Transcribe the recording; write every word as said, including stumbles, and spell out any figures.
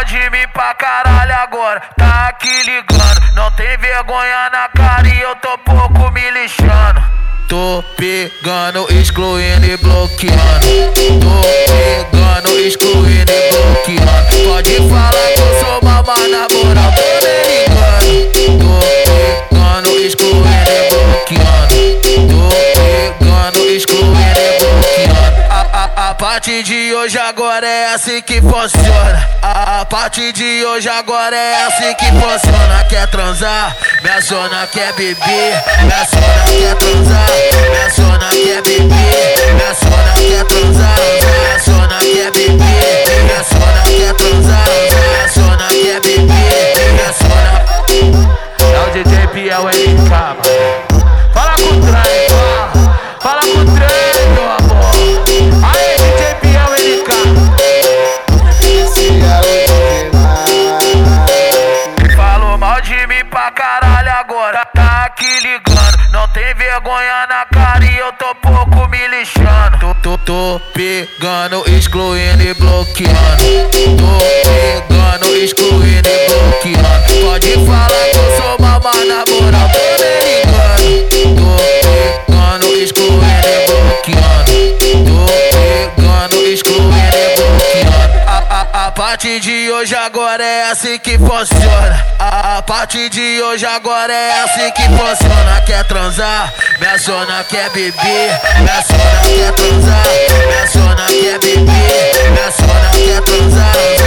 de mim pra caralho agora, tá aqui ligando. Não tem vergonha na cara e eu tô pouco me lixando. Tô pegando, excluindo e bloqueando. Tô pegando, excluindo e bloqueando. Pode falar que eu sou mal, mas na moral tô nem ligando. Tô pegando, excluindo e bloqueando. Tô pegando, excluindo e bloqueando. A, a, a partir de hoje agora é assim que funciona. A, a partir de hoje agora é assim que funciona. Quer transar? Minha zona quer beber. Minha zona quer transar. Minha zona quer beber. Minha zona quer transar. Minha zona quer beber. Minha zona quer transar. Minha zona quer beber. Minha zona. É o D J Piel N K, mano. Fala com o trem, fala. Fala com o trem, meu amor. Aê, D J Piel N K. Falou mal de mim pra caralho agora, tá aqui ligando. Não tem vergonha na cara e eu tô pouco me lixando. Tô, tô, tô pegando, excluindo e bloqueando. Tô pegando, excluindo e bloqueando. Pode falar que eu sou mal, mas na moral tô nem ligando. Tô pegando, excluindo e bloqueando. Tô pegando, excluindo e bloqueando. A, a, a partir de hoje agora é assim que funciona. A, a partir de hoje agora é assim que funciona. Quer transar? Minha zona quer beber. Minha zona quer transar. Minha zona quer beber. Minha zona quer transar.